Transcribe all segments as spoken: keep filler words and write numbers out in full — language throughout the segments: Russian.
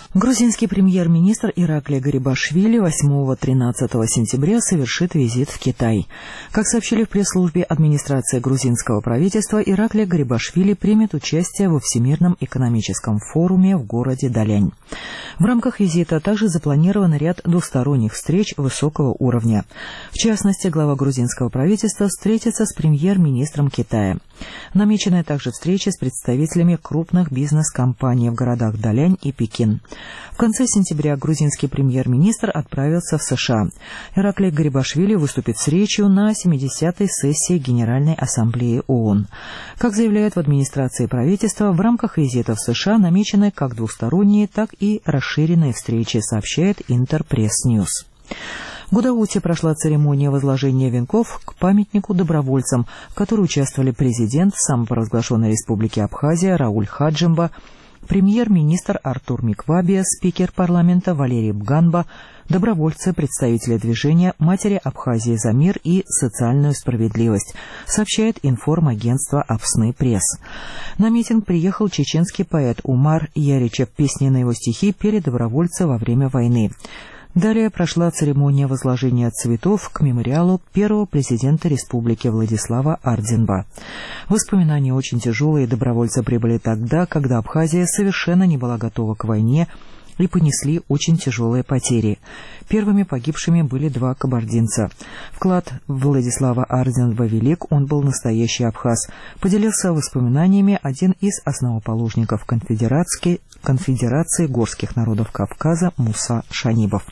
Грузинский премьер-министр Ираклий Гарибашвили восьмого-тринадцатого сентября совершит визит в Китай. Как сообщили в пресс-службе администрации грузинского правительства, Ираклий Гарибашвили примет участие во Всемирном экономическом форуме в городе Далянь. В рамках визита также запланирован ряд двусторонних встреч высокого уровня. В частности, глава грузинского правительства встретится с премьер-министром Китая. Намечена также встреча с представителями крупных бизнес-компаний в городах Далянь и Пекин. В конце сентября грузинский премьер-министр отправился в США. Ираклий Гарибашвили выступит с речью на семидесятой сессии Генеральной Ассамблеи ООН. Как заявляют в администрации правительства, в рамках визита в США намечены как двусторонние, так и расширенные встречи, сообщает Интерпресс-Ньюс. В Гудауте прошла церемония возложения венков к памятнику добровольцам, в которой участвовали президент самопровозглашенной республики Абхазия Рауль Хаджимба, премьер-министр Артур Миквабия, спикер парламента Валерий Бганба, добровольцы, представители движения «Матери Абхазии за мир и социальную справедливость», сообщает информагентство «Апсны Пресс». На митинг приехал чеченский поэт Умар Яричев. Песни на его стихи пели добровольцы во время войны. Далее прошла церемония возложения цветов к мемориалу первого президента республики Владислава Ардзинба. Воспоминания очень тяжелые, добровольцы прибыли тогда, когда Абхазия совершенно не была готова к войне и понесли очень тяжелые потери. Первыми погибшими были два кабардинца. Вклад Владислава Ардзинба велик, он был настоящий абхаз. Поделился воспоминаниями один из основоположников конфедерации, конфедерации горских народов Кавказа Муса Шанибов.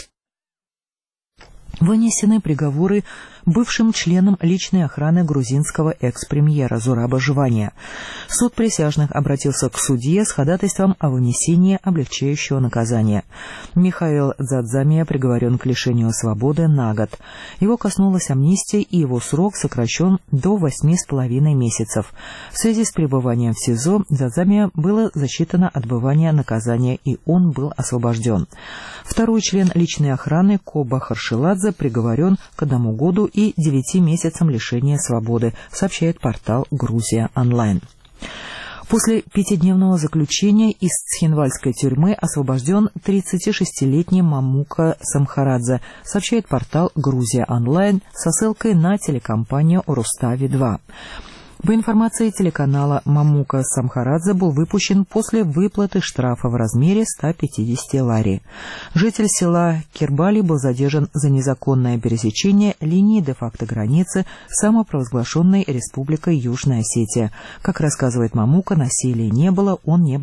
Вынесены приговоры бывшим членам личной охраны грузинского экс-премьера Зураба Живания. Суд присяжных обратился к судье с ходатайством о вынесении облегчающего наказания. Михаил Дзадзамия приговорен к лишению свободы на год. Его коснулась амнистия, и его срок сокращен до восьми с половиной месяцев. В связи с пребыванием в СИЗО Дзадзамия было засчитано отбывание наказания, и он был освобожден. Второй член личной охраны Коба Харшиладзе приговорен к одному году и девяти месяцам лишения свободы, сообщает портал «Грузия онлайн». После пятидневного заключения из Цхинвальской тюрьмы освобожден тридцатишестилетний Мамука Самхарадзе, сообщает портал «Грузия онлайн» со ссылкой на телекомпанию Рустави-два. По информации телеканала, Мамука Самхарадзе был выпущен после выплаты штрафа в размере ста пятидесяти лари. Житель села Кирбали был задержан за незаконное пересечение линии де-факто границы самопровозглашенной республикой Южная Осетия. Как рассказывает Мамука, насилия не было, он не